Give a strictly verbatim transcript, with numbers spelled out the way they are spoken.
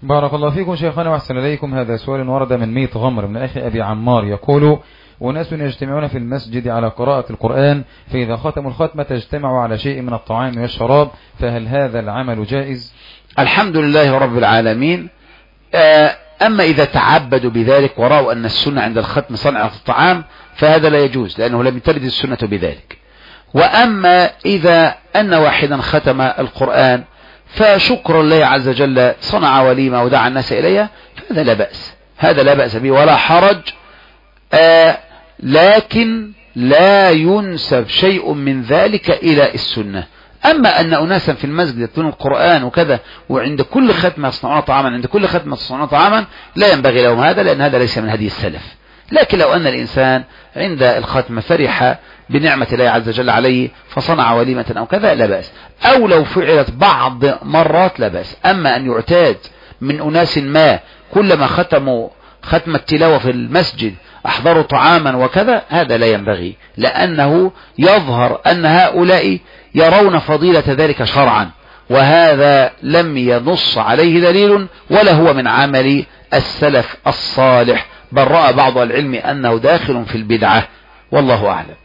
بارك الله فيكم شيخنا وأحسن إليكم. هذا سؤال ورد من ميت غمر من أخي أبي عمار، يقول: وناس يجتمعون في المسجد على قراءة القرآن، فإذا ختموا الختمة اجتمعوا على شيء من الطعام والشراب، فهل هذا العمل جائز؟ الحمد لله رب العالمين. أما إذا تعبدوا بذلك ورأوا أن السنة عند الختم صنع الطعام فهذا لا يجوز، لأنه لم ترد السنة بذلك. وأما إذا أن واحدا ختم القرآن فشكر الله عز وجل صنع وليمة ودعا الناس إليها، فهذا لا بأس، هذا لا بأس به ولا حرج. آه لكن لا ينسب شيء من ذلك إلى السنة. أما أن أناسا في المسجد يتلون القرآن وكذا وعند كل ختمة يصنعون طعاما، عند كل ختمة يصنعون طعاما، لا ينبغي لهم هذا، لأن هذا ليس من هدي السلف. لكن لو أن الإنسان عند الختمة فرح بنعمة الله عز وجل عليه فصنع وليمة أو كذا لا بأس، أو لو فعلت بعض مرات لا بأس. أما أن يعتاد من أناس ما كلما ختموا ختم التلاوة في المسجد أحضروا طعاما وكذا، هذا لا ينبغي، لأنه يظهر أن هؤلاء يرون فضيلة ذلك شرعا، وهذا لم ينص عليه دليل ولا هو من عمل السلف الصالح، بل رأى بعض العلم أنه داخل في البدعة، والله أعلم.